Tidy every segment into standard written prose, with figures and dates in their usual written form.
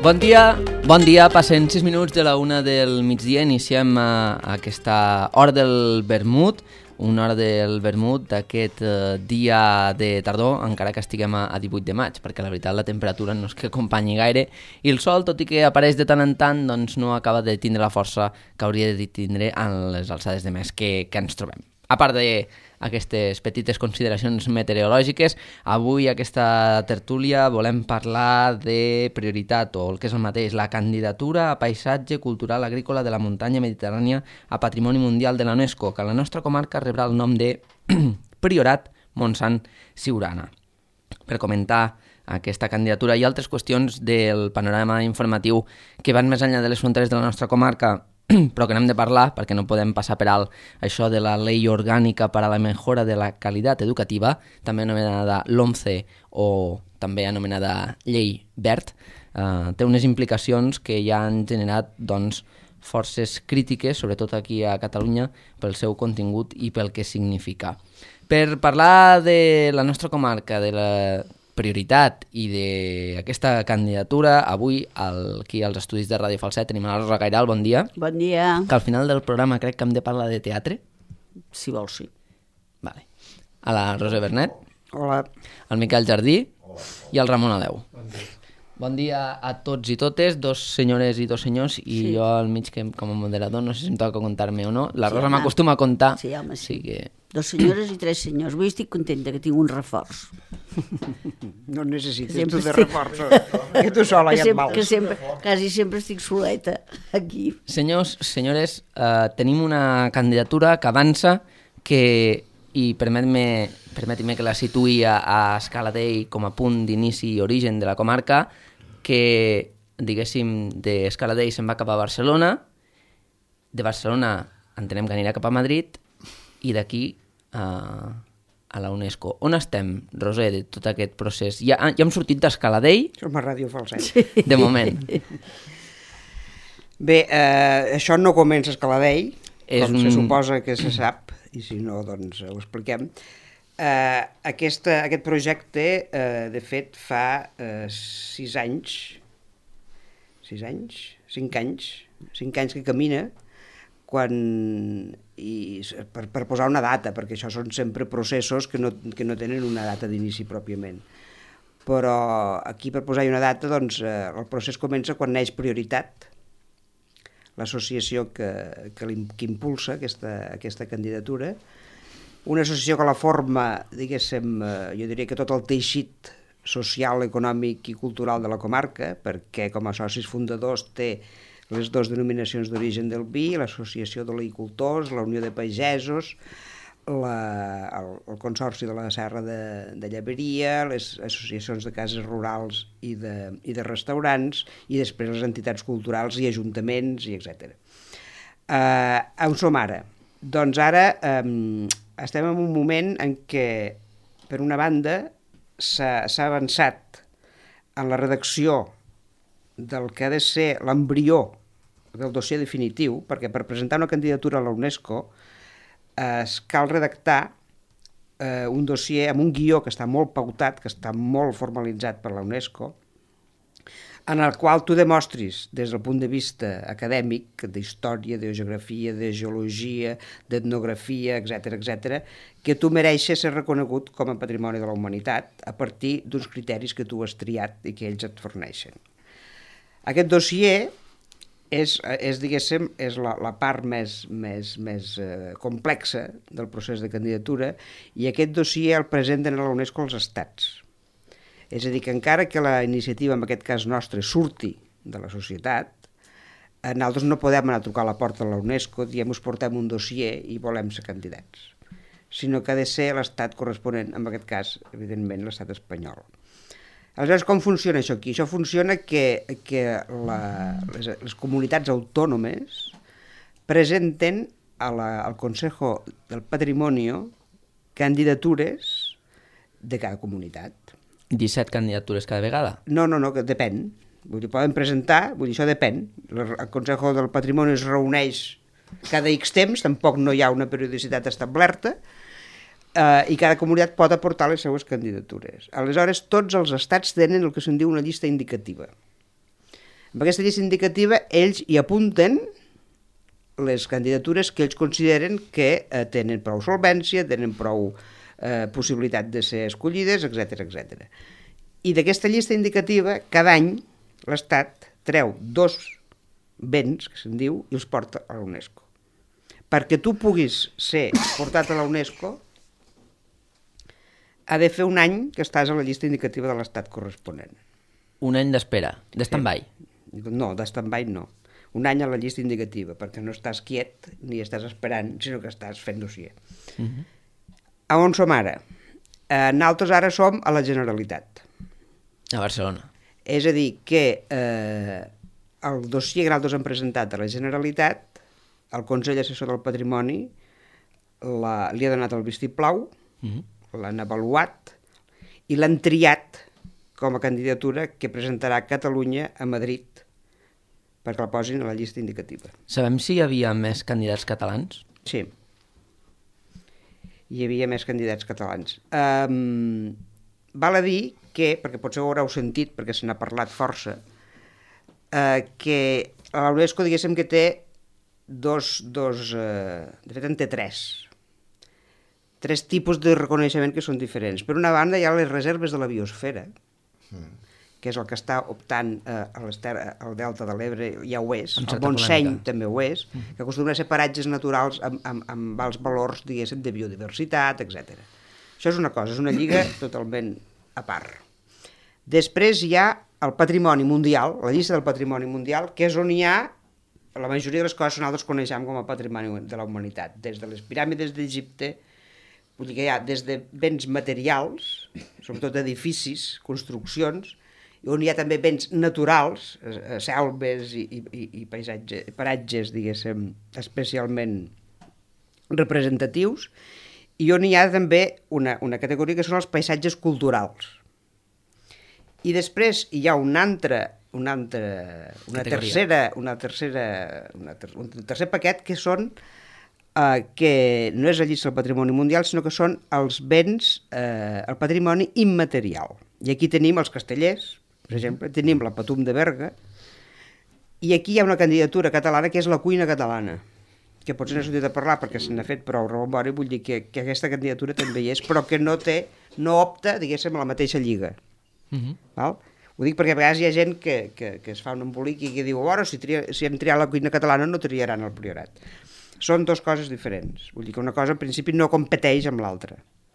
Bon dia, passen 6 minuts de la 1 del migdia, iniciem aquesta hora del vermut, una hora del vermut d'aquest dia de tardor, encara que estiguem a 18 de maig, perquè la veritat la temperatura no és que acompanyi gaire, i el sol, tot i que apareix de tant en tant, doncs no acaba de tindre la força que hauria de tindre en les alçades de mes que ens trobem. A part d'aquestes petites consideracions meteorològiques, avui a aquesta tertúlia volem parlar de prioritat, o el que és el mateix, la candidatura a paisatge cultural agrícola de la muntanya mediterrània a Patrimoni Mundial de la UNESCO, que a la nostra comarca rebrà el nom de Priorat Montsant Siurana. Per comentar aquesta candidatura i altres qüestions del panorama informatiu que van més enllà de les fronteres de la nostra comarca, però que n'hem de parlar perquè no podem passar per alt això de la Ley Orgánica para la Mejora de la Calidad Educativa, també anomenada LOMCE o també anomenada Llei Wert, té unes implicacions que ja han generat forces crítiques, sobretot aquí a Catalunya, pel seu contingut i pel que significa. Per parlar de la nostra comarca, de la prioritat i d'aquesta candidatura, avui aquí als estudis de Ràdio Falset tenim a la Rosa Gairal, bon dia. Bon dia. Que al final del programa crec que hem de parlar de teatre. Si vols, sí. Vale. A la Rosa Bernet. Hola. Al Miquel Jardí. Hola. I al Ramon Adeu. Bon dia. Bon dia a tots i totes, dos senyores i dos senyors, i sí. Jo al mig, que com a moderador, no sé si em toca comptar-me o no. La Rosa m'acostuma a comptar. Sí, home, sí. Que... Dos senyores i tres senyors. Avui estic contenta que tinc un reforç. No necessites tu de reforços, que tu sola ja et vals. Quasi sempre estic soleta aquí. Senyors, senyores, tenim una candidatura que avança, i permeti-me que la situï a Escaladei com a punt d'inici i origen de la comarca, que, diguéssim, d'Escaladei se'n va cap a Barcelona, de Barcelona entenem que anirà cap a Madrid, i d'aquí a la UNESCO. On estem, Roser, de tot aquest procés? Ja hem sortit d'Escaladei? Som a Ràdio Falset. Sí. De moment. Bé, això no comença a Escaladei, se suposa que se sap, i si no, doncs ho expliquem. Aquest projecte, de fet, fa 5 anys que camina, per posar una data, perquè això són sempre processos que no tenen una data d'inici pròpiament. Però aquí, per posar-hi una data, doncs, el procés comença quan neix Prioritat, l'associació que impulsa aquesta candidatura, una associació que la forma, diguéssim, jo diria que tot el teixit social, econòmic i cultural de la comarca, perquè com a socis fundadors té les dues denominacions d'origen del vi, l'Associació d'Olicultors, la Unió de Pagesos, el Consorci de la Serra de Llaveria, les associacions de cases rurals i de restaurants, i després les entitats culturals i ajuntaments, i etc. On som ara? Doncs ara estem en un moment en què, per una banda, s'ha avançat en la redacció del que ha de ser l'embrió del dossier definitiu, perquè per presentar una candidatura a la UNESCO cal redactar un dossier amb un guió que està molt pautat, que està molt formalitzat per la UNESCO, en el qual tu demostris, des del punt de vista acadèmic, d'història, de geografia, de geologia, d'etnografia, etc., que tu mereixes ser reconegut com a patrimoni de la humanitat a partir d'uns criteris que tu has triat i que ells et forneixen. Aquest dossier és diguéssim, la part més complexa del procés de candidatura, i aquest dossier el presenten a la UNESCO els estats. És a dir, que encara que la iniciativa, en aquest cas nostre, surti de la societat, nosaltres no podem anar a trucar a la porta de la UNESCO, diem us portem un dossier i volem ser candidats, sinó que ha de ser l'estat corresponent, en aquest cas, evidentment, l'estat espanyol. Aleshores, com funciona això aquí? Això funciona que les comunitats autònomes presenten al Consejo del Patrimonio candidatures de cada comunitat. 17 candidatures cada vegada? No, que depèn. Vull dir, poden presentar, això depèn. El Consejo del Patrimonio es reuneix cada X temps, tampoc no hi ha una periodicitat establerta, i cada comunitat pot aportar les seues candidatures. Aleshores, tots els estats tenen el que se'n diu una llista indicativa. Amb aquesta llista indicativa ells hi apunten les candidatures que ells consideren que tenen prou solvència, tenen prou possibilitat de ser escollides, etc. I d'aquesta llista indicativa, cada any, l'Estat treu 2 béns, que se'n diu, i els porta a la UNESCO. Perquè tu puguis ser portat a la UNESCO, ha de fer un any que estàs a la llista indicativa de l'Estat corresponent. Un any d'espera, de stand-by. No, de stand-by no. Un any a la llista indicativa, perquè no estàs quiet ni estàs esperant, sinó que estàs fent dossier. A on som ara? Nosaltres ara som a la Generalitat. A Barcelona. És a dir, que el dossier que nosaltres hem presentat a la Generalitat, el Consell Assessor del Patrimoni li ha donat el vistiplau, l'han avaluat i l'han triat com a candidatura que presentarà Catalunya a Madrid perquè la posin a la llista indicativa. Sabem si hi havia més candidats catalans? Sí. Hi havia més candidats catalans. Val a dir que, perquè potser ho haureu sentit, perquè se n'ha parlat força, que la UNESCO, diguéssim, que té de fet en té tres tipus de reconeixement que són diferents. Per una banda hi ha les reserves de la biosfera, que és el que està optant al Delta de l'Ebre, ja ho és, el Montseny també ho és, que acostumen a ser paratges naturals amb alts valors, diguéssim, de biodiversitat, etc. Això és una cosa, és una lliga totalment a part. Després hi ha el patrimoni mundial, la llista del patrimoni mundial, que és on hi ha la majoria de les coses que nosaltres coneixem com a patrimoni de la humanitat, des de les piràmides d'Egipte, vull dir que hi ha des de béns materials, sobretot edificis, construccions, on hi ha també béns naturals, selves i paratges, diguéssim, especialment representatius, i on hi ha també una categoria que són els paisatges culturals. I després hi ha un tercer paquet que són que no és la llista del patrimoni mundial, sinó que són els béns, el patrimoni immaterial. I aquí tenim els castellers, per exemple, tenim la Patum de Berga, i aquí hi ha una candidatura catalana que és la cuina catalana, que potser no he sentit a parlar perquè se n'ha fet prou rebombori, vull dir que aquesta candidatura també hi és, però que no opta, diguéssim, a la mateixa lliga. Val? Ho dic perquè a vegades hi ha gent que es fa un embolic i que diu, bueno, si hem triat la cuina catalana no triaran el Priorat. Són dues coses diferents. Vull dir que una cosa en principi no competeix amb l'altra.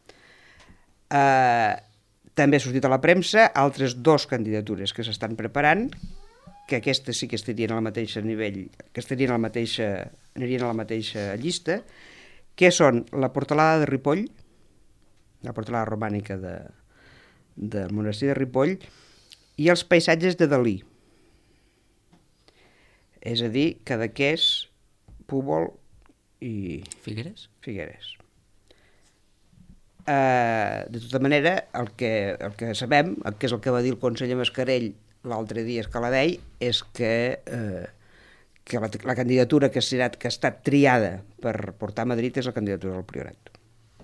També ha sortit a la premsa altres 2 candidatures que s'estan preparant, que aquestes sí que estarien al mateix nivell, que anirien a la mateixa llista, que són la portalada de Ripoll, la portalada romànica del monestir de Ripoll, i els paisatges de Dalí. És a dir, Cadaqués, Púbol i Figueres. De tota manera, el que sabem, que és el que va dir el conseller Mascarell l'altre dia a Escaladei, és que la candidatura que ha estat triada per portar a Madrid és la candidatura del Priorat.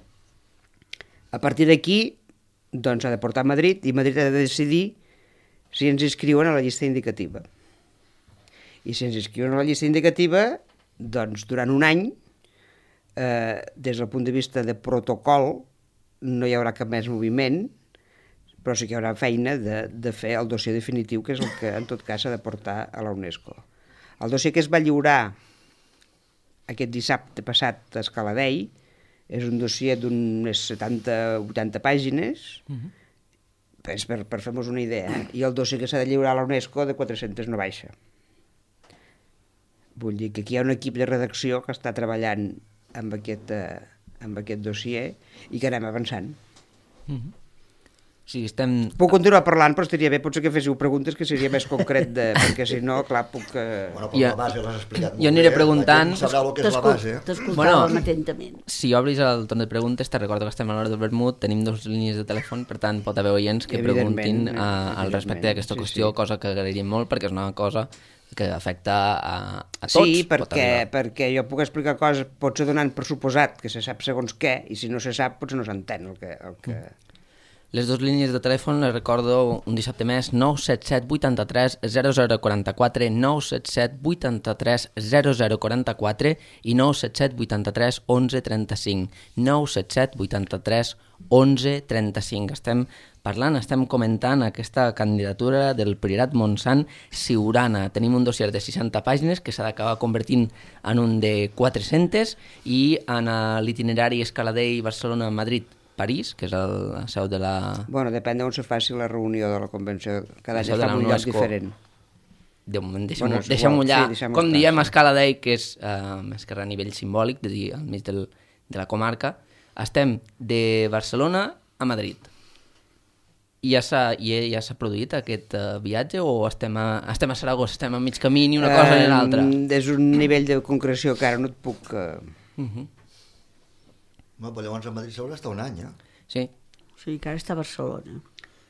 A partir d'aquí, doncs ha de portar a Madrid, i Madrid ha de decidir si ens inscriuen a la llista indicativa. I si ens inscriuen a la llista indicativa, doncs durant un any, des del punt de vista de protocol, no hi haurà cap més moviment, però sí que hi haurà feina de fer el dossier definitiu, que és el que en tot cas s'ha de portar a la UNESCO. El dossier que es va lliurar aquest dissabte passat a Escaladei és un dossier d'unes 70-80 pàgines, per fer-nos una idea, i el dossier que s'ha de lliurar a la UNESCO de 400 no baixa. Vull dir que aquí hi ha un equip de redacció que està treballant amb aquest dossier i que anem avançant. Sí, estem... Puc continuar parlant, però estaria bé potser que féssiu preguntes que seria més concret, perquè si no, clar, puc... Bueno, però la base l'has explicat molt bé. Jo aniré preguntant... Sabrà el que és la base. T'escoltàvem atentament. Si obris el torn de preguntes, te recordo que estem a l'hora del vermut, tenim 2 línies de telèfon, per tant, pot haver oients que preguntin al respecte d'aquesta qüestió, cosa que agrairíem molt, perquè és una cosa que afecta a tots. Sí, perquè jo puc explicar coses, potser donant per suposat que se sap segons què, i si no se sap, potser no s'entén el que... Les dues línies de telèfon, les recordo un dissabte més, 977 83 0044, 977 83 0044 i 977 83 11 35, 977 83 11 35. Estem comentant aquesta candidatura del Priorat Montsant Siurana. Tenim un dossier de 60 pàgines que s'ha d'acabar convertint en un de 400 i en l'itinerari Escaladei-Barcelona-Madrid París, que és la seu de la... Bueno, depèn d'on se faci la reunió de la convenció. Cada any de fa la un lloc UNESCO. diferent. De moment, Bueno, deixem-ho allà. sí, deixem-ho Com estar, diem sí. a Escala Dei, que és més que res a nivell simbòlic, de dir, al mig de la comarca, estem de Barcelona a Madrid. I ja s'ha produït aquest viatge o estem a Saragossa, estem a mig camí ni una cosa ni l'altra? És un nivell de concreció que ara no et puc... No, però llavors a Madrid s'haurà d'estar un any, Sí. Sí, que ara està a Barcelona.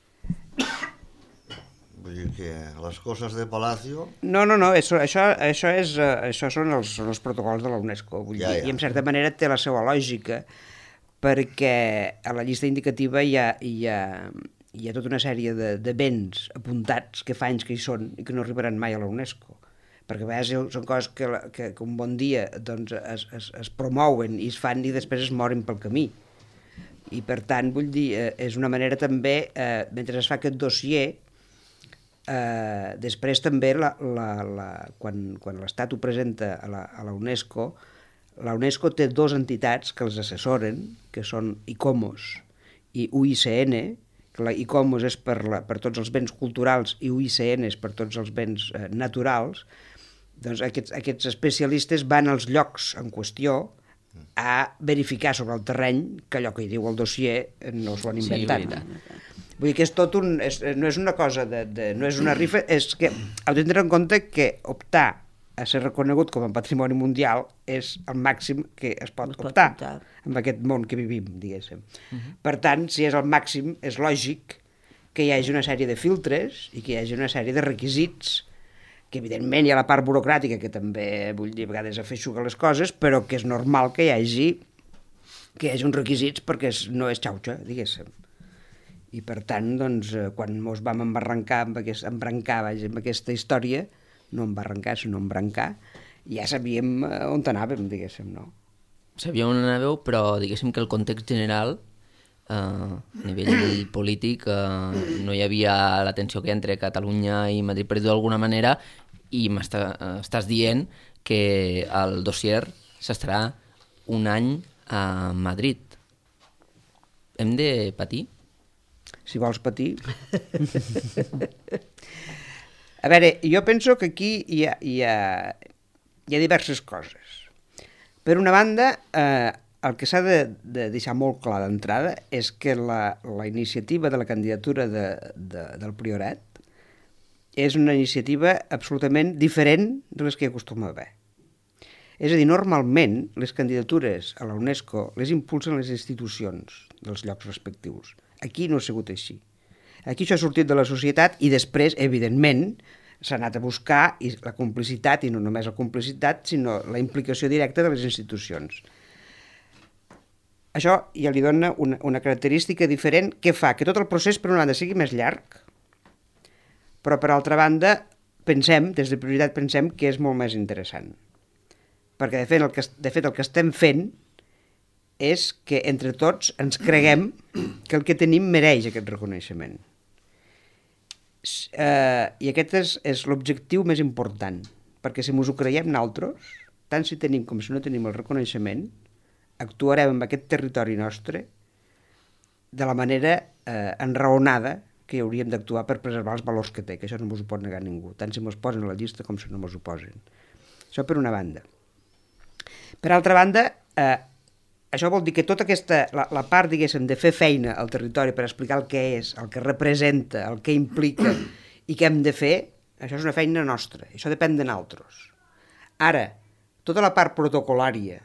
Vull dir que les coses de Palacio... No, això són els protocols de la UNESCO. Vull dir, i en certa manera té la seva lògica, perquè a la llista indicativa hi ha tota una sèrie de béns apuntats que fa anys que hi són i que no arribaran mai a la UNESCO. Perquè a vegades són coses que un bon dia doncs, es promouen i es fan i després es moren pel camí. I per tant, vull dir, és una manera també, mentre es fa aquest dossier, després també quan l'Estat ho presenta a la UNESCO té dues entitats que els assessoren, que són ICOMOS i UICN, que la ICOMOS és per tots els béns culturals i UICN és per tots els béns naturals. Doncs aquests especialistes van als llocs en qüestió a verificar sobre el terreny que allò que hi diu el dossier no s'ho han inventat. Vull dir que és tot no és una cosa, no és una rifa, és que heu de tenir en compte que optar a ser reconegut com a patrimoni mundial és el màxim que es pot optar en aquest món que vivim, diguéssim. Per tant, si és el màxim, és lògic que hi hagi una sèrie de filtres i que hi hagi una sèrie de requisits que evidentment hi ha la part burocràtica que també, vull dir, a vegades afeixuga les coses, però que és normal que hi hagi uns requisits perquè no és xauxa, diguéssim. I per tant, doncs, quan ens vam embrancar amb aquesta història, no embarrancar, sinó embrancar, ja sabíem on anàvem, diguéssim, no? Sabíem on anàveu, però diguéssim que el context general, a nivell polític, no hi havia la tensió que entre Catalunya i Madrid, per dir-ho d'alguna manera, i m'estàs dient que el dossier s'estarà un any a Madrid. Hem de patir? Si vols patir. A veure, jo penso que aquí hi ha diverses coses. Per una banda, el que s'ha de deixar molt clar d'entrada és que la iniciativa de la candidatura del Priorat és una iniciativa absolutament diferent de les que hi acostuma a haver. És a dir, normalment les candidatures a la UNESCO les impulsen les institucions dels llocs respectius. Aquí no ha sigut així. Aquí això ha sortit de la societat i després, evidentment, s'ha anat a buscar la complicitat, i no només la complicitat, sinó la implicació directa de les institucions. Això ja li dona una característica diferent que fa que tot el procés, per una banda, sigui més llarg, però per altra banda, des de prioritat pensem que és molt més interessant. Perquè de fet el que estem fent és que entre tots ens creguem que el que tenim mereix aquest reconeixement. I aquest és l'objectiu més important, perquè si ens ho creiem nosaltres, tant si tenim com si no tenim el reconeixement, actuarem en aquest territori nostre de la manera enraonada que hi hauríem d'actuar per preservar els valors que té, que això no ens ho pot negar ningú, tant si ens posen a la llista com si no ens ho posen. Això per una banda. Per altra banda, això vol dir que tota la part, diguéssim, de fer feina al territori per explicar el que és, el que representa, el que implica i què hem de fer, això és una feina nostra, això depèn de nosaltres. Ara, tota la part protocolària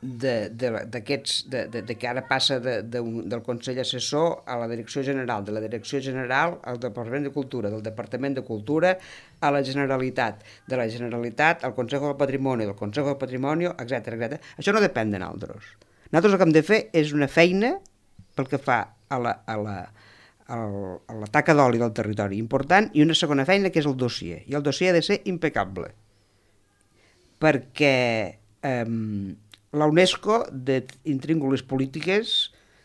que ara passa del Consell Assessor a la Direcció General, de la Direcció General al Departament de Cultura, del Departament de Cultura a la Generalitat, de la Generalitat al Consejo del Patrimoni, del Consejo del Patrimoni, etc. Això no depèn de nosaltres. Nosaltres el que hem de fer és una feina pel que fa a la taca d'oli del territori important, i una segona feina que és el dossier. I el dossier ha de ser impecable, perquè la UNESCO d'intríngules polítiques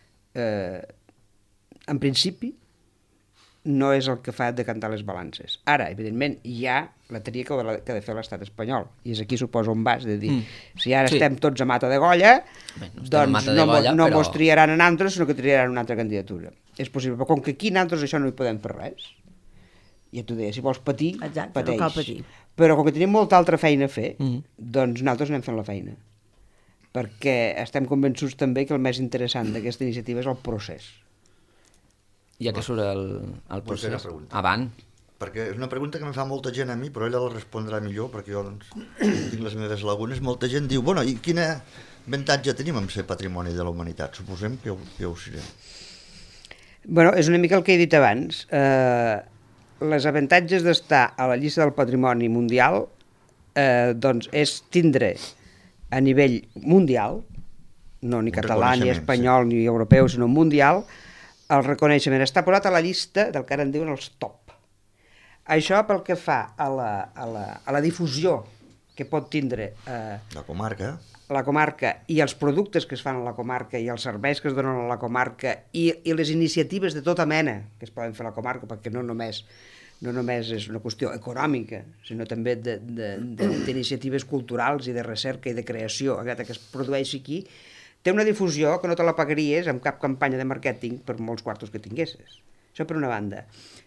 en principi no és el que fa de cantar les balances. Ara, evidentment, hi ha la tria que ha de fer l'estat espanyol, i és aquí suposo on vas, de dir, si ara estem tots a mata de golla, doncs no mos triaran a nosaltres, sinó que triaran una altra candidatura. És possible, però com que aquí nosaltres això no hi podem fer res, ja t'ho deia, si vols patir, pateix. No cal patir. Però com que tenim molta altra feina a fer, doncs nosaltres anem fent la feina. Perquè estem convençuts també que el més interessant d'aquesta iniciativa és el procés. Ja que surt el procés. Avant. Perquè és una pregunta que em fa molta gent a mi, però ella la respondrà millor, perquè jo doncs, tinc les meves lagunes. Molta gent diu, bueno, i quin avantatge tenim en ser patrimoni de la humanitat? Suposem que ho serem. Bueno, és una mica el que he dit abans. Les avantatges d'estar a la llista del patrimoni mundial doncs és tindre a nivell mundial, no ni català, ni espanyol, ni europeu, sinó mundial, el reconeixement. Està posat a la llista del que ara en diuen els top. Això pel que fa a la difusió que pot tindre la comarca i els productes que es fan a la comarca i els serveis que es donen a la comarca i les iniciatives de tota mena que es poden fer a la comarca, perquè no només és una qüestió econòmica, sinó també d'iniciatives culturals i de recerca i de creació que es produeix aquí, té una difusió que no te la pagaries amb cap campanya de màrqueting per molts quartos que tinguessis. Això per una banda.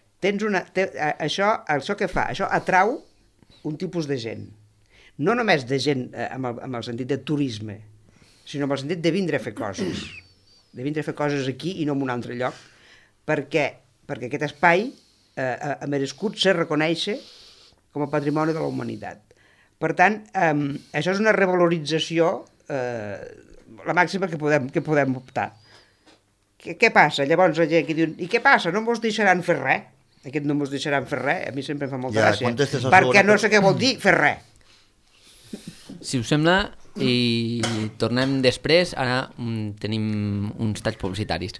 Això què fa? Això atrau un tipus de gent. No només de gent amb el sentit de turisme, sinó amb el sentit de vindre a fer coses. De vindre a fer coses aquí i no en un altre lloc, perquè aquest espai ha merescut ser reconèixer com a patrimoni de la humanitat. Per tant, això és una revalorització la màxima que podem optar. Què passa? Llavors la gent que diu, i què passa? No mos deixaran fer res? Aquest no mos deixaran fer res, a mi sempre em fa molta gràcia, perquè no sé què vol dir fer res. Si us sembla, i tornem després, ara tenim uns talls publicitaris.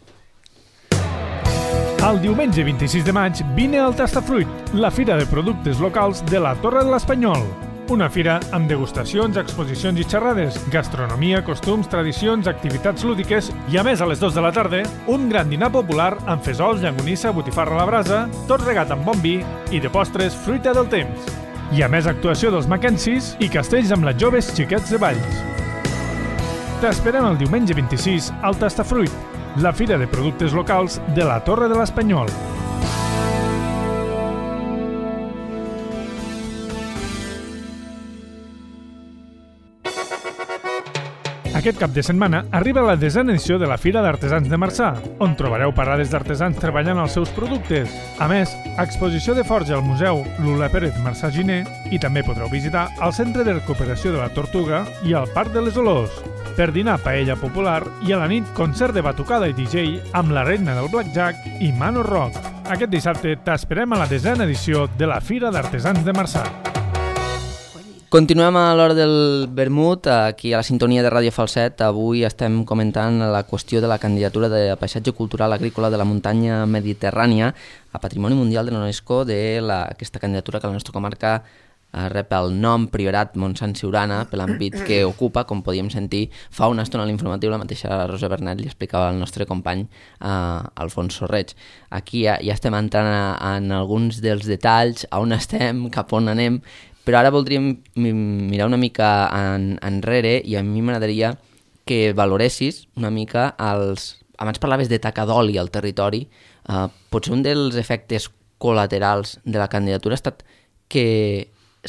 El diumenge 26 de maig vine al Tastafruit, la fira de productes locals de la Torre de l'Espanyol. Una fira amb degustacions, exposicions i xerrades, gastronomia, costums, tradicions, activitats lúdiques i, a més, a les 2 de la tarda, un gran dinar popular amb fesols, llangonissa, botifarra a la brasa, tot regat amb bon vi i, de postres, fruita del temps. I, a més, actuació dels Mackenzies i castells amb les joves xiquets de Valls. T'esperem el diumenge 26 al Tastafruit, la fira de productes locals de la Torre de l'Espanyol. Aquest cap de setmana arriba la 10a edició de la Fira d'Artesans de Marçà, on trobareu parades d'artesans treballant els seus productes. A més, exposició de forja al Museu Lula Pérez Marçà Giner i també podreu visitar el Centre de Recuperació de la Tortuga i el Parc de les Olors. Per dinar paella popular i a la nit concert de batucada i DJ amb la reina del Blackjack i Mano Rock. Aquest dissabte t'esperem a la 10a edició de la Fira d'Artesans de Marçà. Continuem a l'hora del vermut, aquí a la sintonia de Ràdio Falset. Avui estem comentant la qüestió de la candidatura de paisatge cultural agrícola de la muntanya mediterrània a Patrimoni Mundial de l'UNESCO d'aquesta candidatura que la nostra comarca rep el nom Priorat Montsant Siurana per l'àmbit que ocupa. Com podíem sentir fa una estona a l'informatiu, la mateixa Rosa Bernet li explicava al nostre company Alfons Sorreig. Aquí ja estem entrant en alguns dels detalls, a on estem, cap on anem, però ara voldríem mirar una mica enrere i a mi m'agradaria que valoressis una mica abans parlaves de taca d'oli al territori, potser un dels efectes col·laterals de la candidatura ha estat que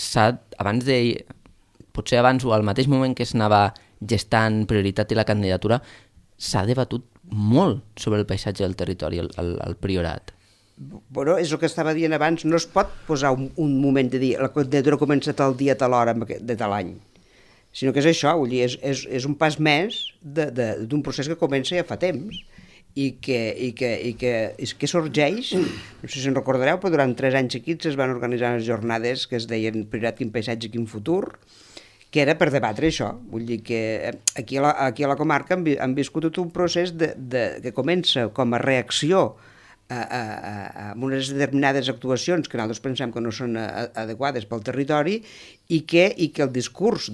potser abans o al mateix moment que s'anava gestant Prioritat i la candidatura, s'ha debatut molt sobre el paisatge del territori, el Priorat. Bueno, és el que estava dient abans, no es pot posar un moment de dir la candidatura comença tal dia, tal hora de tal any, sinó que és això, vull dir, és un pas més d'un procés que comença ja fa temps i que sorgeix, no sé si en recordareu, però durant 3 anys seguits es van organitzar unes jornades que es deien Priorat, quin paisatge, quin futur, que era per debatre això. Vull dir que aquí a la comarca han viscut tot un procés que comença com a reacció amb unes determinades actuacions que nosaltres pensem que no són adequades pel territori i que el discurs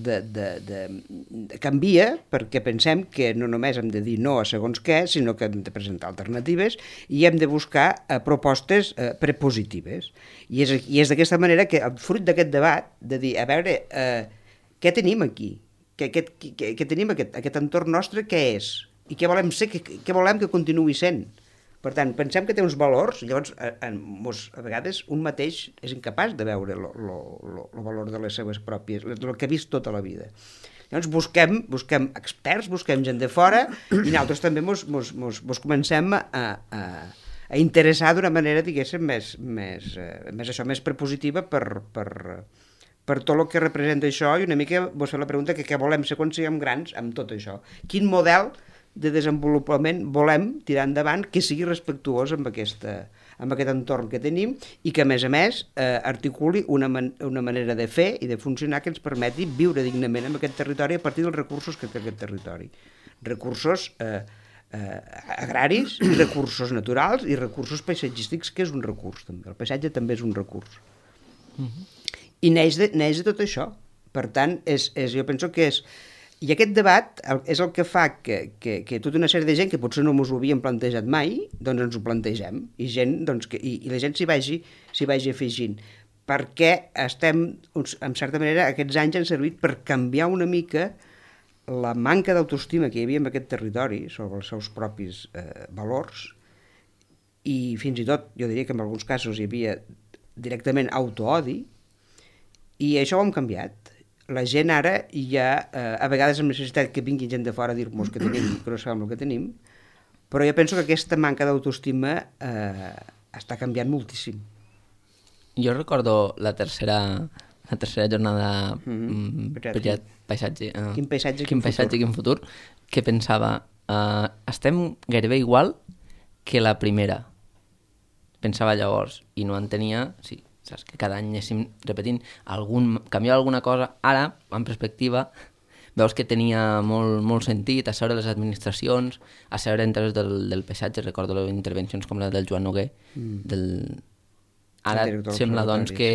canvia perquè pensem que no només hem de dir no a segons què, sinó que hem de presentar alternatives i hem de buscar propostes prepositives. I és d'aquesta manera que el fruit d'aquest debat, de dir, a veure, què tenim aquí? Què tenim aquest entorn nostre, què és? I què volem ser, què volem que continuï sent? Per tant, pensem que té uns valors, llavors a vegades un mateix és incapaç de veure el valor de les seves pròpies, del que ha vist tota la vida. Llavors busquem experts, busquem gent de fora i nosaltres també mos comencem a interessar d'una manera, diguéssim, més prepositiva per tot el que representa això i una mica vos fer la pregunta que què volem ser quan siguem grans amb tot això. Quin model de desenvolupament volem tirar endavant que sigui respectuós amb aquest entorn que tenim i que, a més, articuli una manera de fer i de funcionar que ens permeti viure dignament en aquest territori a partir dels recursos que té aquest territori. Recursos agraris, recursos naturals i recursos paisatgístics, que és un recurs també. El paisatge també és un recurs. I neix de tot això. Per tant, jo penso que és... I aquest debat és el que fa que tota una sèrie de gent que potser no ens ho havíem plantejat mai, doncs ens ho plantegem. I la gent s'hi vagi afegint. Perquè estem, en certa manera, aquests anys han servit per canviar una mica la manca d'autoestima que hi havia en aquest territori sobre els seus propis valors i fins i tot, jo diria que en alguns casos hi havia directament autoodi i això ho hem canviat. La gent ara hi ha, a vegades amb necessitat que vingui gent de fora a dir-nos que no sabem el que tenim, però jo penso que aquesta manca d'autoestima està canviant moltíssim. Jo recordo la tercera jornada paisatge. Quin paisatge, quin futur, que pensava, estem gairebé igual que la primera. Pensava llavors, i no entenia... Sí, saps? Que cada any anéssim repetint canviar alguna cosa. Ara, en perspectiva, veus que tenia molt sentit asseure les administracions, asseure interès del paisatge. Recordo les intervencions com la del Joan Noguer. Ara sembla doncs que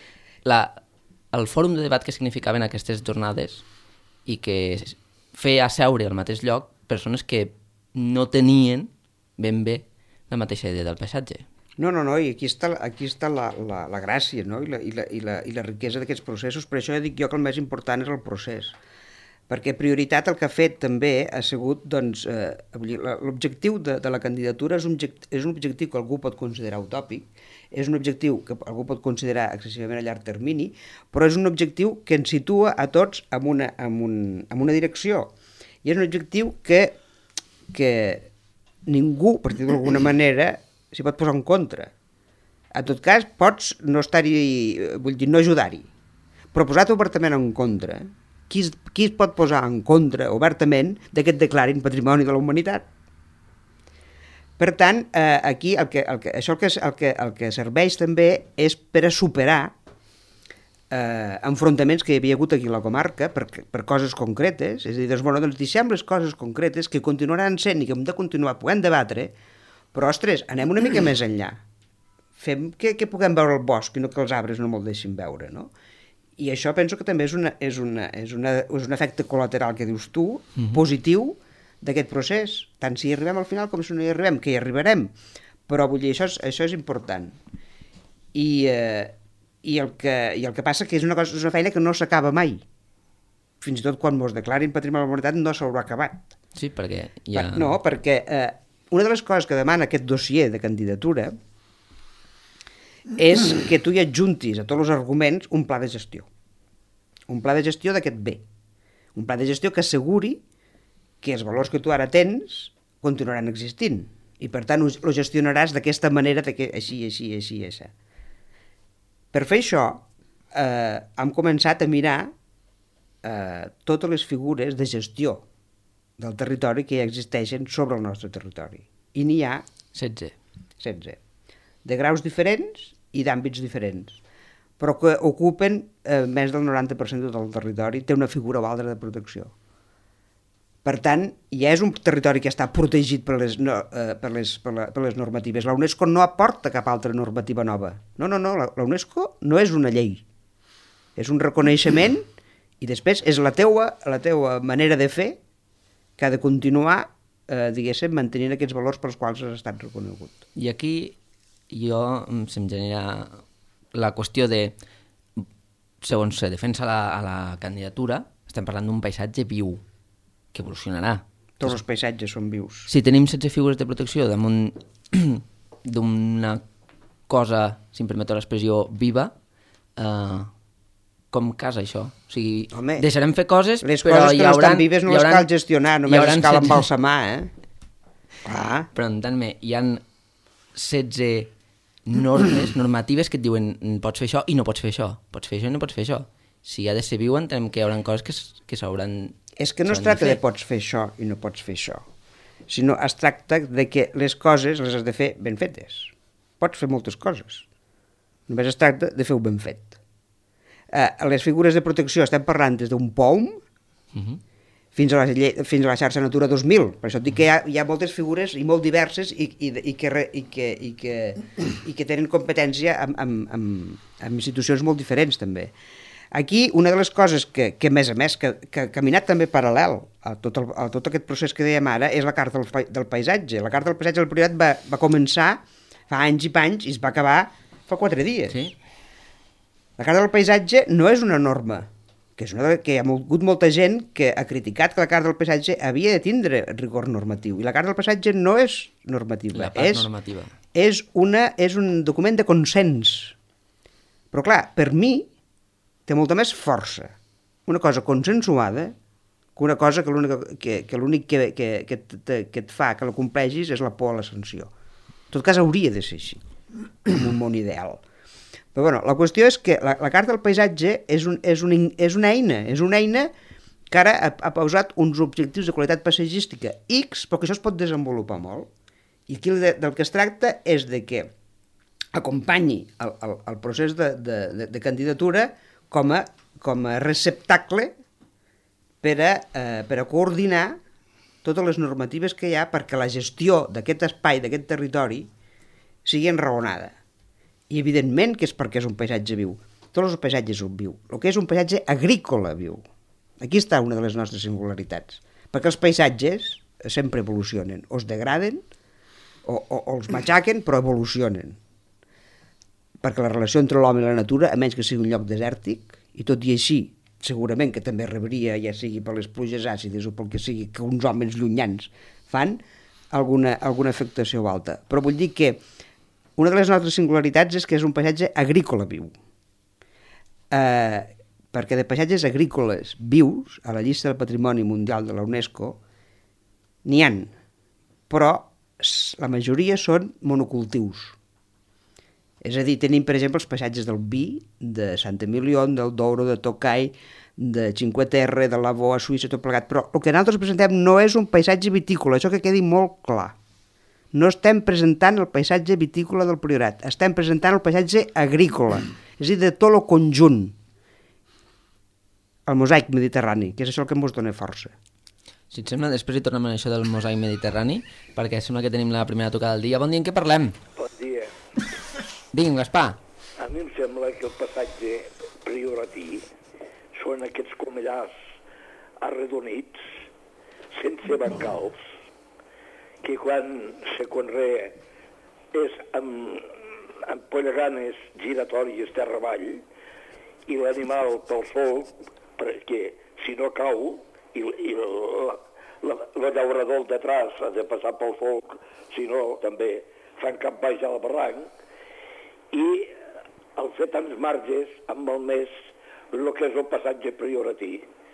el fòrum de debat que significaven aquestes jornades i que feia asseure al mateix lloc persones que no tenien ben bé la mateixa idea del paisatge. No, i aquí està la gràcia, no? I la riquesa d'aquests processos. Per això dic jo que el més important és el procés. Perquè prioritat el que ha fet també ha sigut, doncs, l'objectiu de la candidatura és un objectiu que algú pot considerar utòpic, és un objectiu que algú pot considerar excessivament a llarg termini, però és un objectiu que ens situa a tots en una direcció. I és un objectiu que ningú, per dir-ho d'alguna manera, s'hi pot posar en contra. En tot cas, pots no estar-hi, vull dir, no ajudar-hi. Però posar-te obertament en contra, qui es pot posar en contra obertament de que et declarin patrimoni de la humanitat? Per tant, aquí el que serveix també és per a superar enfrontaments que hi havia hagut aquí a la comarca per coses concretes, és a dir, doncs deixem les coses concretes que continuaran sent i que hem de continuar podent debatre, però, ostres, anem una mica més enllà. Fem que puguem veure el bosc i no que els arbres no me'l deixin veure, no? I això penso que també és un efecte col·lateral que dius tu, positiu, d'aquest procés. Tant si hi arribem al final com si no hi arribem, que hi arribarem. Però, vull dir, això és important. I el que passa que és una feina que no s'acaba mai. Fins i tot quan ens declarin patrimoni de la humanitat no s'haurà acabat. Sí, perquè hi ha... No, perquè... una de les coses que demana aquest dossier de candidatura és que tu hi adjuntis a tots els arguments un pla de gestió. Un pla de gestió d'aquest bé. Un pla de gestió que asseguri que els valors que tu ara tens continuaran existint. I per tant ho gestionaràs d'aquesta manera, així. Per fer això, hem començat a mirar totes les figures de gestió del territori que ja existeixen sobre el nostre territori. I n'hi ha 16. De graus diferents i d'àmbits diferents, però que ocupen més del 90% del territori, té una figura o altra de protecció. Per tant, ja és un territori que està protegit per les normatives. La UNESCO no aporta cap altra normativa nova. No, la UNESCO no és una llei. És un reconeixement i després és la teua manera de fer que ha de continuar, diguéssim, mantenint aquests valors pels quals has estat reconegut. I aquí se'm genera la qüestió de, segons se defensa a la candidatura, estem parlant d'un paisatge viu, que evolucionarà. Tots els paisatges són vius. Si tenim 16 figures de protecció damunt d'una cosa, si em permeteu l'expressió, viva, com casa això? O sigui, home, deixarem fer coses, les però coses que no estan vives no les cal gestionar, només les cal embalsamar, Clar. Però entén-me, hi ha 16 normes, normatives que et diuen pots fer això i no pots fer això, pots fer això i no pots fer això. Si ha de ser viu, entenem que hi haurà coses que s'hauran... És que no es tracta de pots fer això i no pots fer això, sinó es tracta de que les coses les has de fer ben fetes. Pots fer moltes coses, només es tracta de fer-ho ben fet. Les figures de protecció estem parlant des d'un POUM fins a la xarxa Natura 2000, per això et dic que hi ha moltes figures i molt diverses i que tenen competència en institucions molt diferents també. Aquí, una de les coses que a més, que ha caminat també paral·lel a tot aquest procés que dèiem ara, és la Carta del Paisatge. La Carta del Paisatge del Priorat va començar fa anys i panys i es va acabar fa 4 dies. Sí. La Carta del Paisatge no és una norma, que hi ha hagut molta gent que ha criticat que la Carta del Paisatge havia de tindre rigor normatiu, i la Carta del Paisatge no és normativa. La part normativa. És un document de consens. Però clar, per mi, té molta més força una cosa consensuada que una cosa que l'únic que et fa que la compleixis és la por a la sanció. En tot cas, hauria de ser així, en un món ideal. Però bueno, la qüestió és que la Carta del Paisatge és una eina que ara ha posat uns objectius de qualitat paisatgística X, però que això es pot desenvolupar molt. I aquí del que es tracta és de que acompanyi el procés de candidatura com a receptacle per a coordinar totes les normatives que hi ha perquè la gestió d'aquest espai, d'aquest territori, sigui enraonada. I evidentment que és perquè és un paisatge viu. Tots els paisatges són vius. El que és un paisatge agrícola viu. Aquí està una de les nostres singularitats. Perquè els paisatges sempre evolucionen. O es degraden o els matxaquen, però evolucionen. Perquè la relació entre l'home i la natura, a menys que sigui un lloc desèrtic, i tot i així, segurament que també rebria, ja sigui per les pluges àcides o pel que sigui, que uns homes llunyans fan, alguna afectació alta. Però vull dir que una de les nostres singularitats és que és un paisatge agrícola viu. Perquè de paisatges agrícoles vius, a la llista del Patrimoni Mundial de la UNESCO, n'hi ha, però la majoria són monocultius. És a dir, tenim, per exemple, els paisatges del Vi, de Santa Emilion, del Douro, de Tocai, de Cinque Terre, de Lavaux a Suïssa, tot plegat. Però el que nosaltres presentem no és un paisatge vitícola, això que quedi molt clar. No estem presentant el paisatge vitícola del Priorat, estem presentant el paisatge agrícola, és a dir, de tot el conjunt, el mosaic mediterrani, que és això el que ens dona força. Si et sembla, després hi tornem a això del mosaic mediterrani, perquè sembla que tenim la primera tocada del dia. Bon dia, en què parlem? Bon dia. Digui'm, Gaspar. A mi em sembla que el passatge prioratí són aquests comellars arredonits, sense bancals, que quan se conrea és amb polleganes giratòries terra avall, i l'animal pel sol, perquè si no cau, i el llaurador detrás ha de passar pel foc, si no també fan cap baix al barranc, i al fer tants marges han malmès el que és el passatge prioratí.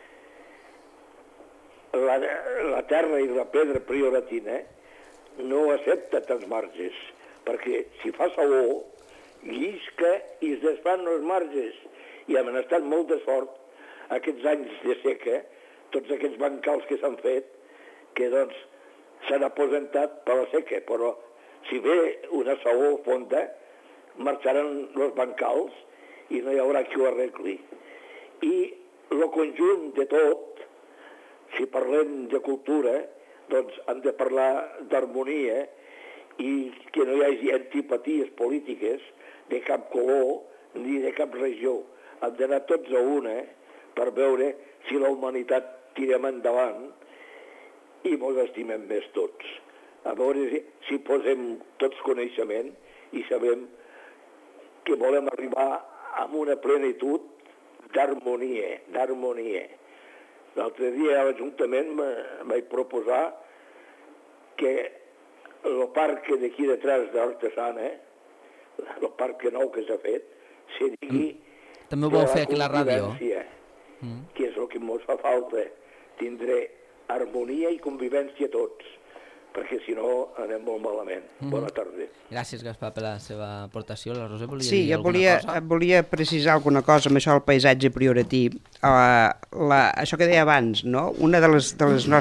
La terra i la pedra prioratina no accepta tants marges, perquè si fa saó, llisca i es desfan els marges. I hem estat molt de sort aquests anys de seca, tots aquests bancals que s'han fet, que doncs s'han aposentat per la seca, però si ve una saó fonda, marxaran els bancals i no hi haurà qui ho arregli. I el conjunt de tot si parlem de cultura, doncs hem de parlar d'harmonia i que no hi hagi antipaties polítiques de cap color ni de cap regió. Hem d'anar tots a una per veure si la humanitat tirem endavant i ens estimem més tots. A veure si posem tots coneixement i sabem que volem arribar a una plenitud d'harmonia. L'altre dia a l'Ajuntament vaig proposar que el parc d'aquí detrás d'Artesana, el parc nou que s'ha fet, se digui... També ho vau fer aquí a la ràdio. Que és el que ens fa falta, tindre harmonia i convivència tots, perquè si no anem molt malament. Bona tarda. Gràcies, Gaspar, per la seva aportació. La Roser volia Sí, dir alguna cosa? volia precisar alguna cosa amb això del paisatge prioratiu. Això que deia abans, no? Una dels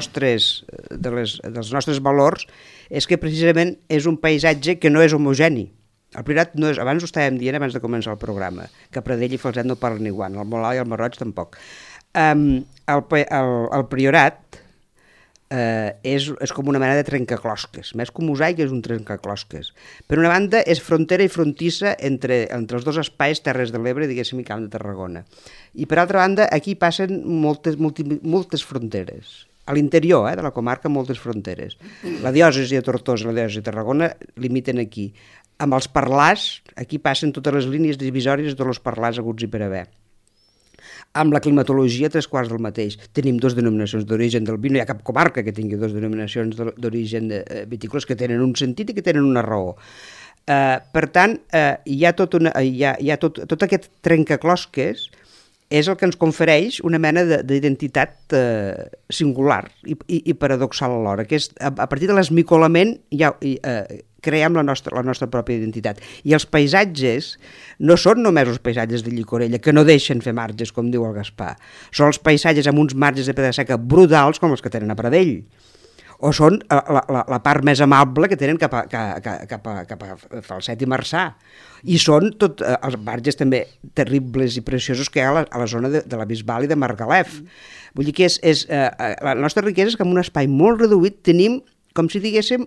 nostres valors és que precisament és un paisatge que no és homogeni. El Priorat no és, abans ho estàvem dient abans de començar el programa, que a Pradell i Falset no parlen igual, el Molau i el Marroig tampoc. El Priorat és com una mena de trencaclosques, més que un mosaic és un trencaclosques. Per una banda és frontera i frontissa entre els dos espais, Terres de l'Ebre, diguéssim, i Camp de Tarragona. I per altra banda aquí passen moltes fronteres. A l'interior de la comarca moltes fronteres. La diòcesi de Tortosa i la diòcesi de Tarragona limiten aquí. Amb els parlars, aquí passen totes les línies divisòries de tots els parlars haguts i per haver. Amb la climatologia, 3/4 del mateix. Tenim dues denominacions d'origen del vi, no hi ha cap comarca que tingui dues denominacions d'origen vitícoles que tenen un sentit i que tenen una raó. Per tant, hi ha tot aquest trencaclosques és el que ens confereix una mena d'identitat singular i paradoxal alhora, que és a partir de l'esmicolament creem la nostra pròpia identitat. I els paisatges no són només els paisatges de Llicorella, que no deixen fer marges, com diu el Gaspar. Són els paisatges amb uns marges de pedra seca brutals, com els que tenen a Pradell. O són la part més amable que tenen cap a Falset i Marçà. I són els marges també terribles i preciosos que hi ha a la zona de la Bisbal i de Margalef. Vull dir que la nostra riquesa és que en un espai molt reduït tenim, com si diguéssim,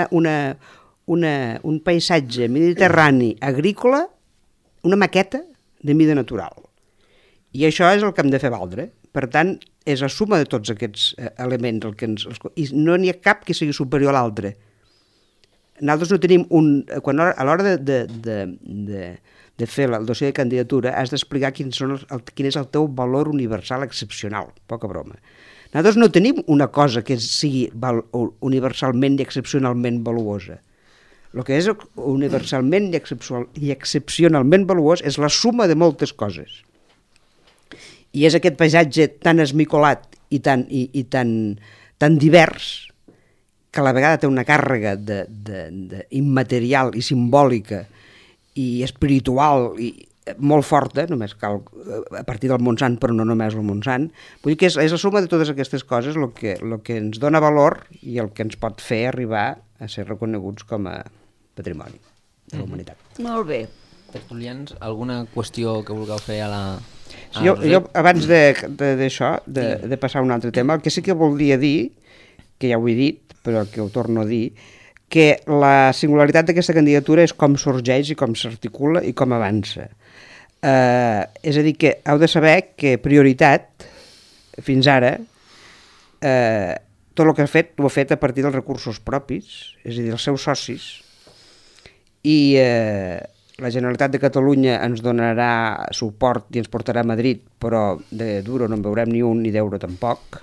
un paisatge mediterrani agrícola, una maqueta de mida natural. I això és el que hem de fer valdre. Per tant, és la suma de tots aquests elements i no n'hi ha cap que sigui superior a l'altre. Nosaltres no tenim a l'hora de fer el dossier de candidatura has d'explicar quin és el teu valor universal excepcional, poca broma. Nosaltres no tenim una cosa que sigui universalment i excepcionalment valuosa. El que és universalment i excepcionalment valuós és la suma de moltes coses. I és aquest paisatge tan esmicolat i tan divers que a la vegada té una càrrega immaterial i simbòlica i espiritual i molt forta, només cal a partir del Montsant, però no només el Montsant. Vull dir que és la suma de totes aquestes coses el que ens dona valor i el que ens pot fer arribar a ser reconeguts com a patrimoni de la humanitat. Molt bé. Tertulians, alguna qüestió que vulgueu fer a la... Jo abans d'això, de passar a un altre tema, el que sí que voldria dir, que ja ho he dit, però que ho torno a dir, que la singularitat d'aquesta candidatura és com sorgeix i com s'articula i com avança. És a dir, que heu de saber que Prioritat, fins ara, tot el que ha fet, ho ha fet a partir dels recursos propis, és a dir, dels seus socis, i la Generalitat de Catalunya ens donarà suport i ens portarà a Madrid, però de duro no en veurem ni un ni d'euro tampoc.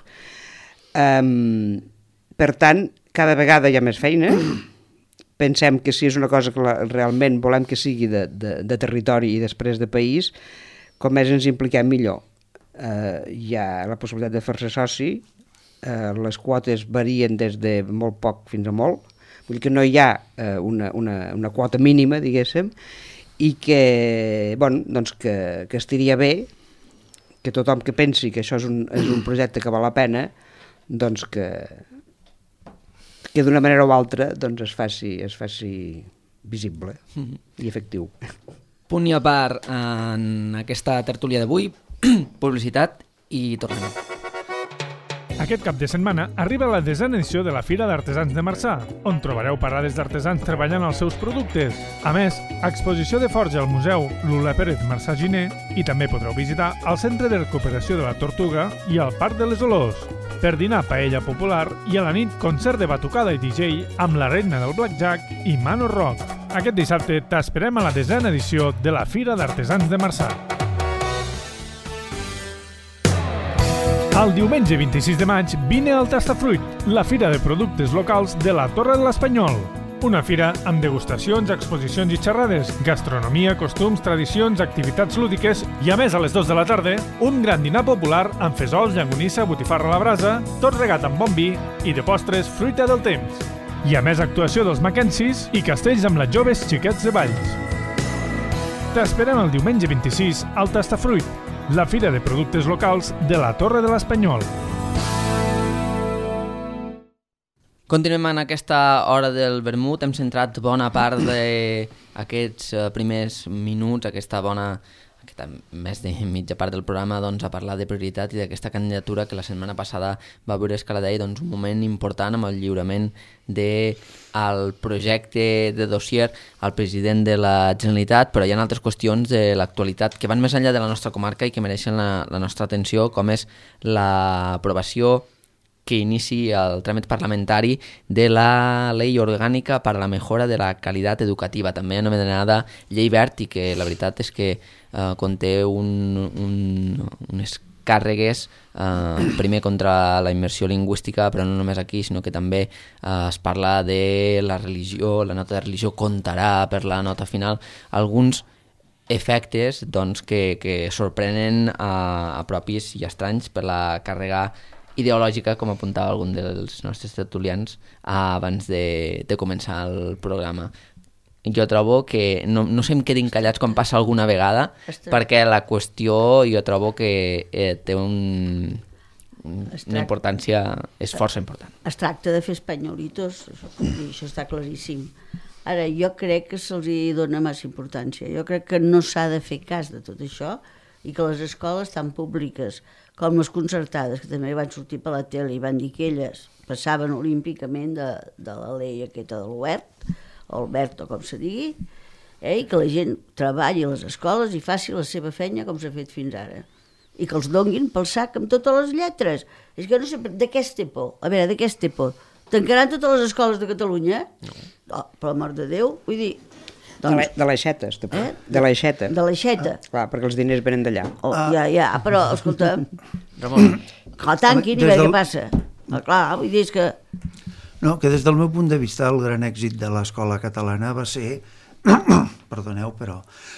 Per tant, cada vegada hi ha més feina. Pensem que si és una cosa que realment volem que sigui de territori i després de país, com més ens impliquem millor. Hi ha la possibilitat de fer-se soci, les quotes varien des de molt poc fins a molt, vull dir que no hi ha una quota mínima, diguéssim, i que, bueno, doncs que estiria bé que tothom que pensi que això és un projecte que val la pena, doncs que d'una manera o altra doncs es faci visible i efectiu. Punt i a part en aquesta tertúlia d'avui, publicitat i tornem. Aquest cap de setmana arriba la 10a edició de la Fira d'Artesans de Marçà, on trobareu parades d'artesans treballant els seus productes. A més, exposició de forja al Museu Lula Pérez Marçà Giner i també podreu visitar el Centre de Recuperació de la Tortuga i el Parc de les Olors. Per dinar paella popular i a la nit concert de batucada i DJ amb la reina del Blackjack i Mano Rock. Aquest dissabte t'esperem a la 10a edició de la Fira d'Artesans de Marçà. El diumenge 26 de maig vine al Tastafruit, la fira de productes locals de la Torre de l'Espanyol. Una fira amb degustacions, exposicions i xerrades, gastronomia, costums, tradicions, activitats lúdiques i, a més, a les 2 de la tarda, un gran dinar popular amb fesols, llangonissa, botifarra a la brasa, tot regat amb bon vi i de postres fruita del temps. I, a més, actuació dels Mackenzies i castells amb les joves xiquets de Valls. T'esperem el diumenge 26 al Tastafruit, la fira de productes locals de la Torre de l'Espanyol. Continuem en aquesta hora del vermut. Hem centrat bona part d'aquests primers minuts, aquesta més de mitja part del programa, doncs, a parlar de prioritat i d'aquesta candidatura que la setmana passada va veure Escaladei, doncs, un moment important amb el lliurament del projecte de dossier al president de la Generalitat, però hi ha altres qüestions de l'actualitat que van més enllà de la nostra comarca i que mereixen la nostra atenció, com és l'aprovació que inici el tràmit parlamentari de la Llei Orgànica per a la Mejora de la Qualitat Educativa, també anomenada Llei Wert, i que la veritat és que conté unes càrregues primer contra la immersió lingüística, però no només aquí, sinó que també es parla de la religió, la nota de religió comptarà per la nota final, alguns efectes doncs, que sorprenen a propis i estranys per la càrrega ideològica, com apuntava algun dels nostres tertulians abans de començar el programa. Jo trobo que no se'm quedin callats quan passa alguna vegada, perquè la qüestió jo trobo que té una importància, és força important. Es tracta de fer espanyolitos, això està claríssim. Ara, jo crec que se'ls dona massa importància. Jo crec que no s'ha de fer cas de tot això i que les escoles tan públiques com les concertades, que també van sortir per la tele i van dir que elles passaven olímpicament de la llei aquesta del Wert, o el Wert o com se digui, i que la gent treballi a les escoles i faci la seva feina com s'ha fet fins ara. I que els donguin pel sac amb totes les lletres. És que no sé de què es té por. A veure, de què es té por? Tancaran totes les escoles de Catalunya? No, per l'amor de Déu, vull dir... Doncs, de l'aixeta, de l'aixeta. De l'aixeta. Clar, perquè els diners venen d'allà. Ja, però, escolta... Ramon. Que la tanquin i veure què passa. Clar, vull dir, és que... No, que des del meu punt de vista el gran èxit de l'escola catalana va ser... Perdoneu, però...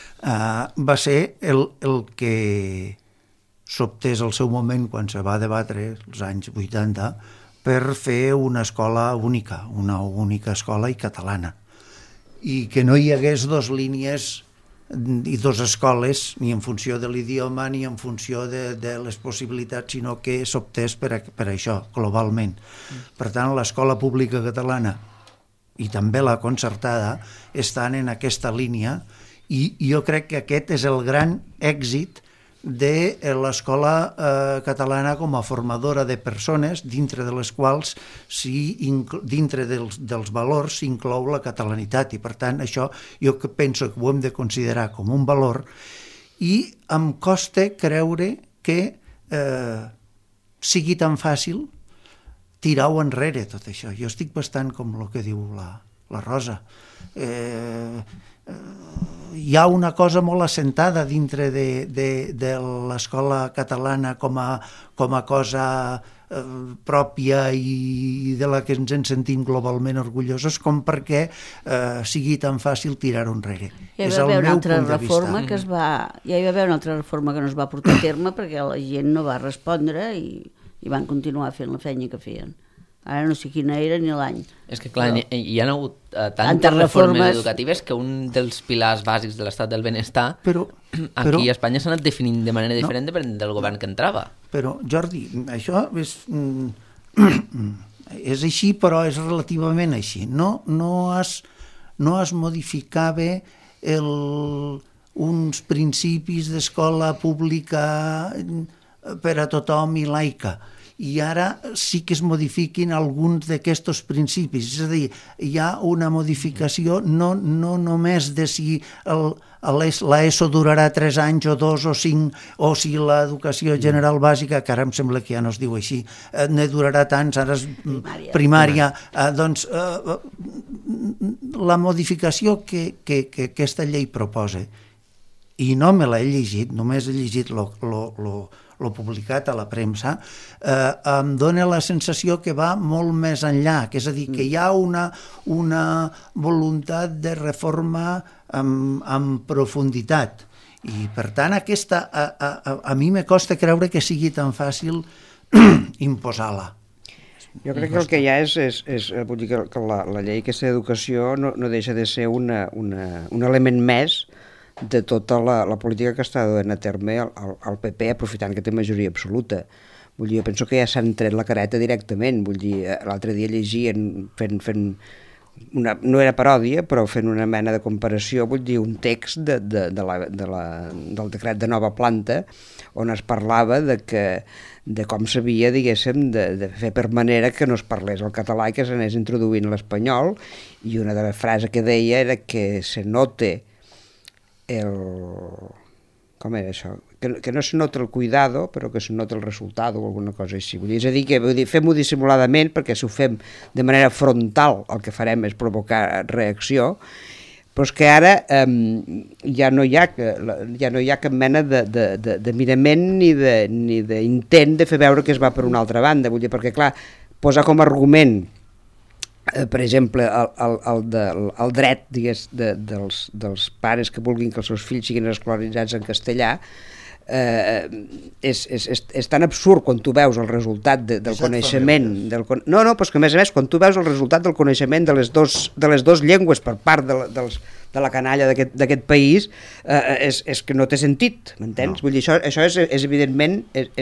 va ser el que s'optés al seu moment, quan se va debatre, els anys 80, per fer una escola única, una única escola i catalana. I que no hi hagués dues línies i dues escoles, ni en funció de l'idioma ni en funció de les possibilitats, sinó que s'optés per això, globalment. Per tant, l'escola pública catalana i també la concertada estan en aquesta línia i jo crec que aquest és el gran èxit de l'escola catalana com a formadora de persones, dintre de les quals dintre dels valors s'inclou la catalanitat, i per tant això jo penso que ho hem de considerar com un valor, i em costa creure que sigui tan fàcil tirar-ho enrere tot això. Jo estic bastant com el que diu la Rosa. Hi ha una cosa molt assentada dintre de l'escola catalana com a cosa pròpia i de la que ens en sentim globalment orgullosos, com perquè sigui tan fàcil tirar-ho enrere. Hi va haver una altra reforma que no es va portar a terme perquè la gent no va respondre i van continuar fent la feina que feien. Ara no sé quina era ni l'any. És que clar, hi ha hagut tantes reformes educatives que un dels pilars bàsics de l'estat del benestar aquí a Espanya s'ha anat definint de manera diferent del govern que entrava. Però, Jordi, això és així, però és relativament així. No es modificava uns principis d'escola pública per a tothom i laica. i ara sí que es modifiquin alguns d'aquests principis. És a dir, hi ha una modificació no només de si l'ESO durarà 3 anys o 2 o 5, o si l'educació general bàsica, que ara em sembla que ja no es diu així, ne durarà tants, ara és primària. Doncs la modificació que aquesta llei proposa, i no me l'he llegit, només he llegit lo publicat a la premsa, em dona la sensació que va molt més enllà, que és a dir, que hi ha una voluntat de reforma amb profunditat. I, per tant, aquesta, a mi me costa creure que sigui tan fàcil imposar-la. Jo crec que el que hi ha vull dir que la llei aquesta d'educació no deixa de ser un element més de tota la política que està duent a terme el PP, aprofitant que té majoria absoluta. Vull dir, jo penso que ja s'han tret la careta directament. Vull dir, l'altre dia llegien fent no era paròdia, però fent una mena de comparació, vull dir, un text del decret de nova planta, on es parlava de com s'havia, diguéssim, de fer per manera que no es parlés el català i que s'anés introduint l'espanyol, i una de les frases que deia era que se note com era això? Que no se nota el cuidado, però que se nota el resultat o alguna cosa així. És a dir, que fem-ho dissimuladament, perquè si ho fem de manera frontal el que farem és provocar reacció, però és que ara ja no hi ha cap mena de mirament ni d'intent de fer veure que es va per una altra banda. Vull dir, perquè clar, posar com a argument per exemple, el dret dels pares que vulguin que els seus fills siguin escolaritzats en castellà és tan absurd quan tu veus el resultat del coneixement no, però és que a més quan tu veus el resultat del coneixement de les dos llengües per part de la canalla d'aquest país és que no té sentit, m'entens? Vull dir, això és evidentment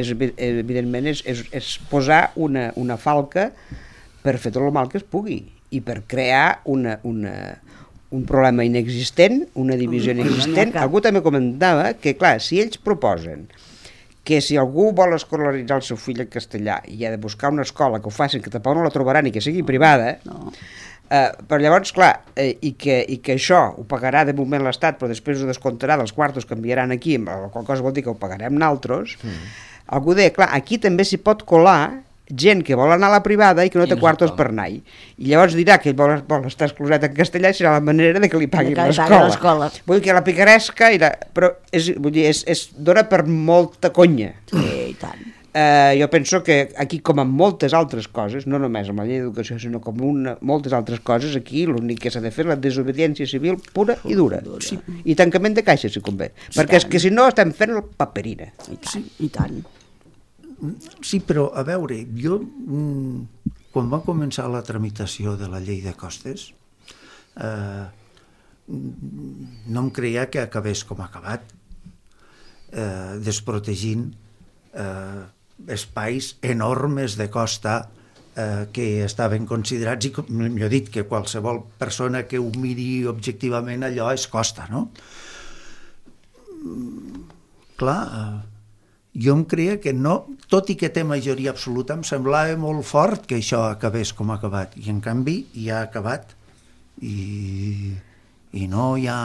és posar una falca per fer tot el mal que es pugui i per crear un problema inexistent, una divisió inexistent. Algú també comentava que, clar, si ells proposen que si algú vol escolaritzar el seu fill en castellà i ha de buscar una escola que ho facin, que tampoc no la trobaran i que sigui privada, però llavors, clar, i que això ho pagarà de moment l'Estat, però després ho descomptarà dels quartos que enviaran aquí, la qual cosa vol dir que ho pagarem nosaltres, algú deia, clar, aquí també s'hi pot colar gent que vol anar a la privada i que no té quartos per anar-hi. I llavors dirà que ell vol estar exclusat en castellà i serà la manera de que li paguin l'escola. Vull dir que la picaresca, però dona per molta conya. Sí, i tant. Jo penso que aquí, com en moltes altres coses, no només amb la llei d'educació, sinó com moltes altres coses, aquí l'únic que s'ha de fer és la desobediència civil pura i dura. Sí. I tancament de caixa, si convé. Perquè és que si no estem fent el paperina. I tant. Sí, però a veure, jo quan va començar la tramitació de la llei de costes no em creia que acabés com ha acabat, desprotegint espais enormes de costa que estaven considerats, i millor dit, que qualsevol persona que ho miri objectivament allò és costa, no? Clar, jo em creia que no, tot i que té majoria absoluta, em semblava molt fort que això acabés com ha acabat, i en canvi ja ha acabat i no hi ha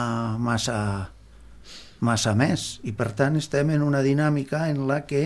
massa més, i per tant estem en una dinàmica en la que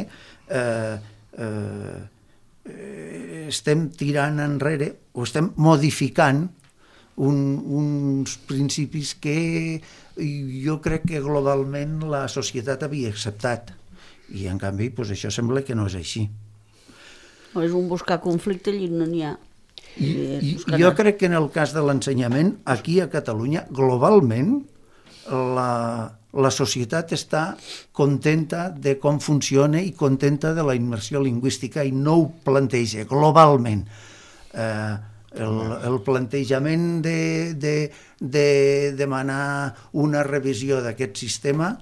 estem tirant enrere o estem modificant uns principis que jo crec que globalment la societat havia acceptat. I en canvi això sembla que no és així. És un buscar conflicte allí no n'hi ha. Jo crec que en el cas de l'ensenyament, aquí a Catalunya, globalment, la societat està contenta de com funciona i contenta de la immersió lingüística i no ho planteja globalment. El plantejament de demanar una revisió d'aquest sistema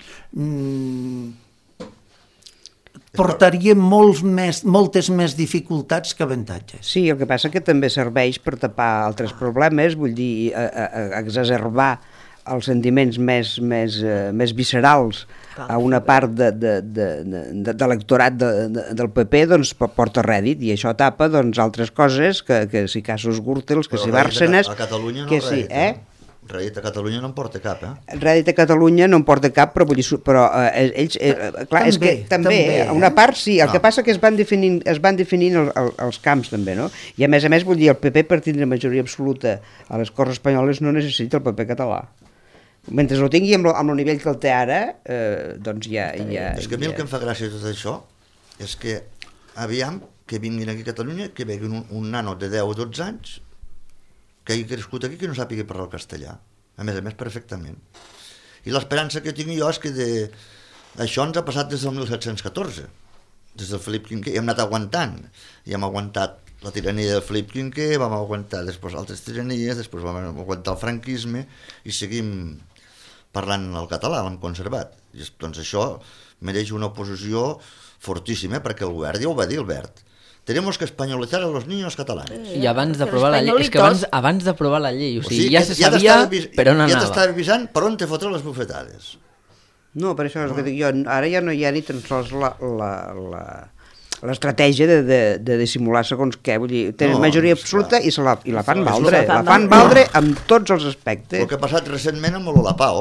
portaria moltes més dificultats que avantatges. Sí, el que passa que també serveix per tapar altres problemes, vull dir, exacerbar els sentiments més viscerals a una part de l'electorat del PP, doncs porta rèdit, i això tapa doncs altres coses que si casos Gürtels, que si Bárcenas... A Catalunya no que sí, rèdit a Catalunya no en porta cap, Rèdit a Catalunya no en porta cap, però ells... clar, és que també, a una part sí, el que passa que es van definint els camps també, no? I a més, vull dir, el PP per tindre majoria absoluta a les Corts Espanyoles no necessita el PP català. Mentre ho tingui amb el nivell que el té ara, doncs ja... És que a mi el que em fa gràcia de tot això és que aviam que vinguin aquí a Catalunya, que vegin un nano de 10 o 12 anys que hagi crescut aquí que no sàpiga parlar el castellà. A més, perfectament. I l'esperança que tinc jo és que això ens ha passat des del 1714. Des del Felip V, hem anat aguantant. I hem aguantat la tirania del Felip V, vam aguantar després altres tiranies, després vam aguantar el franquisme i seguim parlant el català, l'hem conservat. I, doncs això mereix una oposició fortíssima, perquè el govern ja ho va dir, Albert. Tenemos que españolizar a los niños catalanes. I abans d'aprovar la llei, és que abans d'aprovar la llei, o sigui, ja se sabia per on anava. Ja t'estava avisant per on te fotrà les bufetades. No, per això és el que dic jo, ara ja no hi ha ni tan sols l'estratègia de dissimular segons què, vull dir, tenen majoria absoluta i la fan valdre, amb tots els aspectes. El que ha passat recentment amb l'Olapao.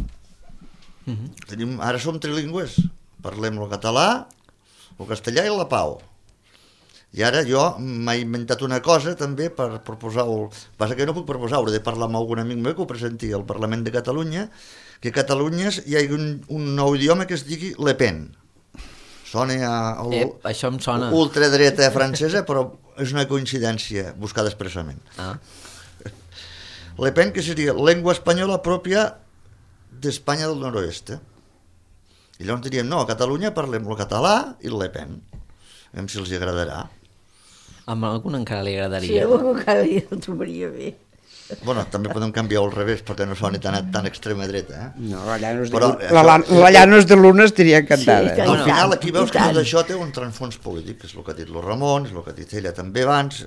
Ara som trilingües, parlem el català, el castellà i l'Olapao. I ara jo m'he inventat una cosa també per proposar-ho. Passa que no puc proposar-ho, he de parlar amb algun amic meu que ho presenti al Parlament de Catalunya, que a Catalunya hi ha un nou idioma que es digui Le Pen. Sona això em sona. Ultradreta francesa, però és una coincidència buscada expressament. Le Pen, que seria llengua espanyola pròpia d'Espanya del nord-oest. I llavors diríem, no, a Catalunya parlem el català i el Le Pen. A veure si els agradarà. A algun encara li agradaria. Sí, a algun encara li trobaria bé. Bueno, també podem canviar al revés perquè no soni tan extrema dreta. No, la Llanos de Luna estaria encantada. Sí, al final aquí veus que tot això té un transfons polític, és el que ha dit el Ramon, és el que ha dit ella també abans,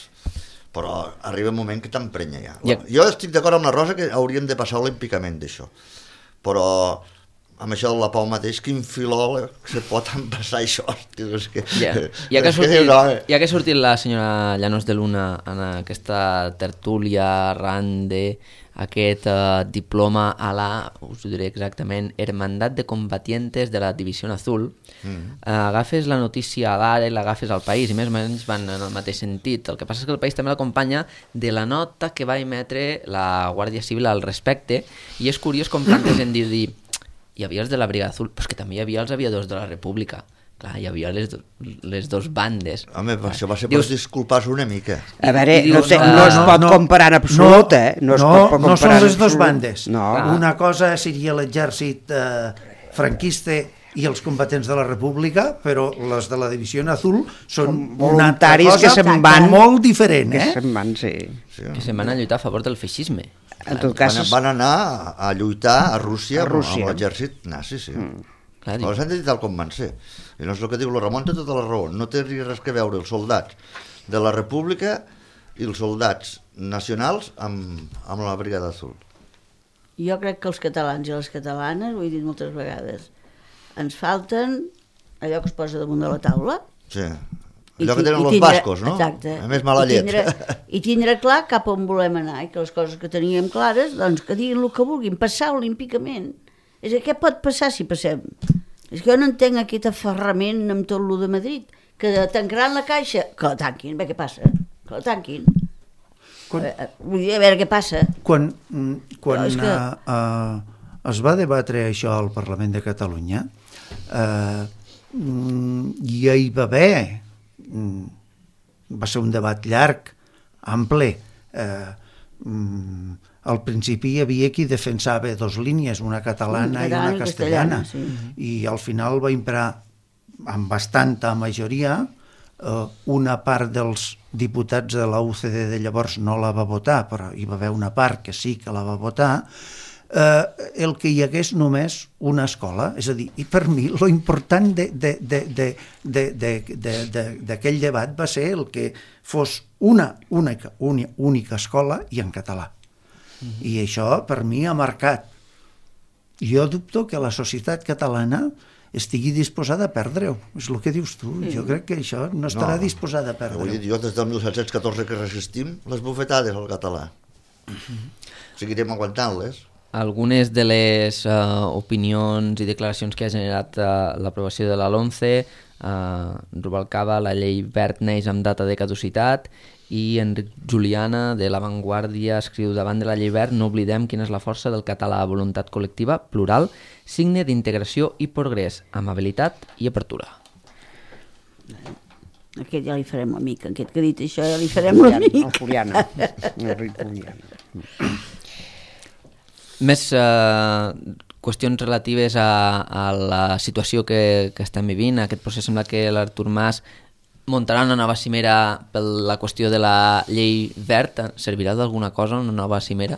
però arriba un moment que t'emprenya ja. Jo estic d'acord amb la Rosa que hauríem de passar olímpicament d'això, però amb això de la Pau mateix, quin filòleg se pot empassar això? Ja que ha sortit la senyora Llanos de Luna en aquesta tertúlia arran d'aquest diploma a la, us ho diré exactament, Hermandad de Combatientes de la División Azul, agafes la notícia a l'Ara i l'agafes al País, i més o menys van en el mateix sentit. El que passa és que el País també l'acompanya de la nota que va emetre la Guàrdia Civil al respecte, i és curiós com plantegen dir hi havia els de la Brigada Azul, però és que també hi havia els aviadors de la República. Clar, hi havia les dos bandes. Home, això va ser per disculpar-se una mica. A veure, no es pot comparar en absolut, No són les dues bandes. Una cosa seria l'exèrcit franquista i els combatents de la República, però les de la Divisió Azul són voluntaris que se'n van molt diferent, que se'n van, que se'n van a lluitar a favor del feixisme. En tot cas, van anar a lluitar a Rússia amb l'exèrcit nazi, sí. Llavors han de dir tal com van ser. I no és el que diu el Ramon, té tota la raó. No té res que veure els soldats de la República i els soldats nacionals amb la Brigada Azul. Jo crec que els catalans i les catalanes, ho he dit moltes vegades, ens falten allò que es posa damunt de la taula. Sí. Allò que tenen els bascos, no? Exacte. A més, mala llet. I tindre clar cap on volem anar, i que les coses que teníem clares, doncs que diguin el que vulguin, passar olímpicament. És que què pot passar si passem? És que jo no entenc aquest aferrament amb tot lo de Madrid, que tancaran la caixa, que la tanquin, bé, què passa? Que la tanquin. Vull dir, a veure què passa. Quan es va debatre això al Parlament de Catalunya, ja hi va haver... va ser un debat llarg, ample. Al principi hi havia qui defensava dos línies, una catalana i una castellana, i al final va imperar amb bastanta majoria. Una part dels diputats de la UCD de llavors no la va votar, però hi va haver una part que sí que la va votar, el que hi hagués només una escola. És a dir, i per mi lo important d'aquell debat va ser el que fos una única escola i en català. I això, per mi, ha marcat. Jo dubto que la societat catalana estigui disposada a perdre-ho. És el que dius tu. Jo crec que això no estarà disposada a Vull perdre-ho. dir, jo des del 1714 que resistim les bufetades al català. Seguirem aguantant-les. Algunes de les opinions i declaracions que ha generat l'aprovació de la LOMCE, Rubalcaba, la llei Wert neix amb data de caducitat, i Enric Juliana, de La Vanguardia, escriu: davant de la llei Wert no oblidem quina és la força del català, voluntat col·lectiva, plural, signe d'integració i progrés, amabilitat i apertura. Aquest ja li farem amic, aquest que ha dit això ja li farem l'amic. El Juliana. Enric Juliana. Més qüestions relatives a la situació que estem vivint. Aquest procés sembla que l'Artur Mas muntarà una nova cimera per la qüestió de la llei Wert. Servirà d'alguna cosa una nova cimera?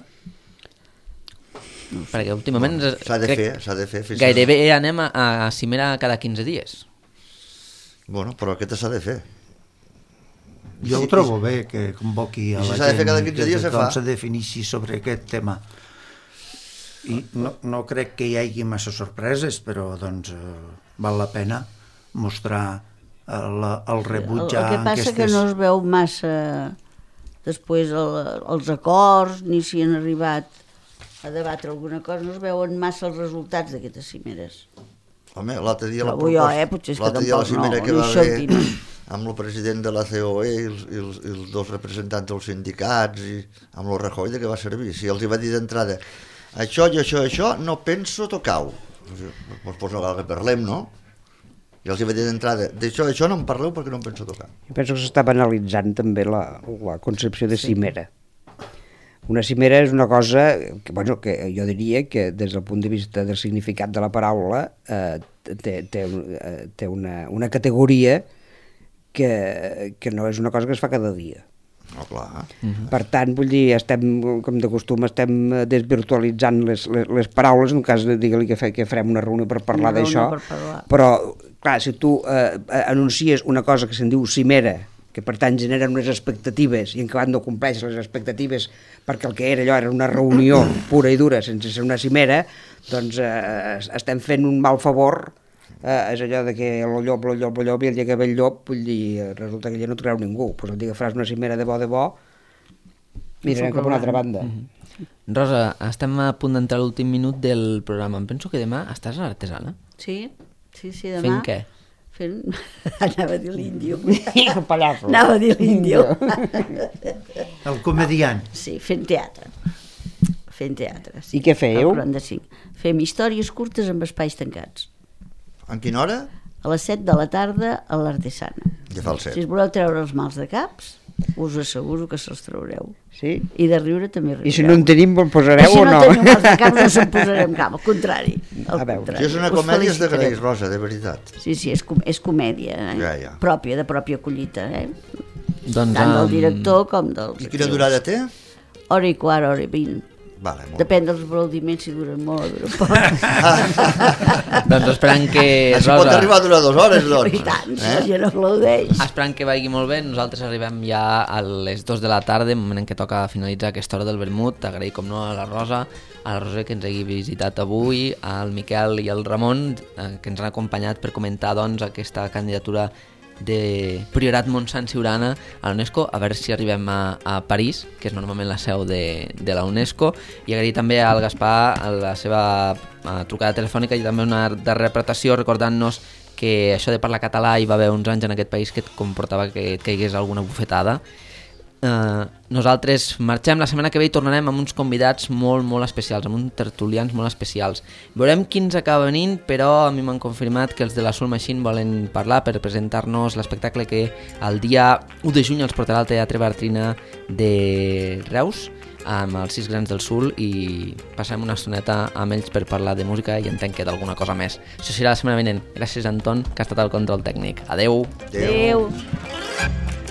Perquè últimament S'ha de fer. gairebé anem a cimera cada 15 dies. Bueno, però aquesta s'ha de fer. Jo ho trobo bé que convoqui a I si la s'ha de fer gent cada 15 dies, que se fa. se defineixi sobre aquest tema. I no crec que hi hagi massa sorpreses, però doncs val la pena mostrar el rebuig El que a passa aquestes... que no es veu massa després els acords, ni si han arribat a debatre alguna cosa, no es veuen massa els resultats d'aquestes cimeres. Home, l'altre dia la Trobo jo, potser és que l'altre dia la tampoc cimera no, que ni va això haver en tinc. amb el president de la COE i els dos representants dels sindicats i amb el Rajoy, de què va servir? Si els hi va dir d'entrada això i això no penso tocar-ho. Doncs no cal que parlem, no? I els hi va dir d'entrada d'això no en parleu perquè no em penso tocar. Jo penso que s'està banalitzant també la concepció de cimera. Una cimera és una cosa que jo diria que des del punt de vista del significat de la paraula té una categoria que no és una cosa que es fa cada dia. No, clar. Per tant, vull dir, com de costum, estem desvirtualitzant les paraules, en cas de dir-li que farem una reunió per parlar d'això, però, clar, si tu anuncies una cosa que se'n diu cimera, que per tant genera unes expectatives i en acabat no compleix les expectatives perquè el que era allò era una reunió pura i dura sense ser una cimera, doncs estem fent un mal favor. És allò de que el llop i el dia que ve el llop, vull dir, resulta que ja no et creu ningú, doncs el dia que faràs una cimera de bo, mirarem cap a una altra banda. Rosa, estem a punt d'entrar a l'últim minut del programa. Em penso que demà estàs a l'Artesana. Sí, demà. Fent què? Anava a dir l'índio. El pallasso. Anava a dir l'índio. El comediant. Sí, fent teatre. Sí. I què fèieu? Al 45. Fem històries curtes amb espais tancats. En quina hora? A les 7 de la tarda a l'Artesana. Ja fa el 7. Si us voleu treure els mals de caps, us asseguro que se'ls traureu. Sí? I de riure també riureu. I si no en tenim, el posareu o no? Si no tenim mals de caps no se'n posarem cap, al contrari. A veure. Si és una comèdia és d'agrair, Rosa, de veritat. Sí, és comèdia, Ja. pròpia, de pròpia collita, Doncs, tant del director com dels I quina durada té? Hora i quart, hora i 20. Vale, molt Depèn dels aplaudiments, si duren molt o duren poc. doncs esperant que Si pot Rosa... arribar a durar 2 hores, doncs. I tant, si la gent aplaudeix. Esperant que vagi molt bé, nosaltres arribem ja a les 2 de la tarda, moment en què toca finalitzar aquesta hora del vermut. Agrair, com no, a la Rosa que ens hagi visitat avui, al Miquel i al Ramon, que ens han acompanyat per comentar doncs, aquesta candidatura de Priorat Montsant Siurana a la UNESCO, a veure si arribem a París, que és normalment la seu de la UNESCO, i agrair també al Gaspar la seva trucada telefònica i també una darrera apretació recordant-nos que això de parlar català hi va haver uns anys en aquest país que et comportava que et caigués alguna bufetada. Nosaltres marxem, la setmana que ve i tornarem amb uns convidats molt, molt especials, amb uns tertulians molt especials. Veurem quins acaba venint, però a mi m'han confirmat que els de la Soul Machine volen parlar per presentar-nos l'espectacle que el dia 1 de juny els portarà al Teatre Bartrina de Reus amb els 6 grans del Sul, i passarem una estoneta amb ells per parlar de música i entenc que d'alguna cosa més. Això serà la setmana vinent. Gràcies, Anton, que ha estat al control tècnic. Adeu. Adeu.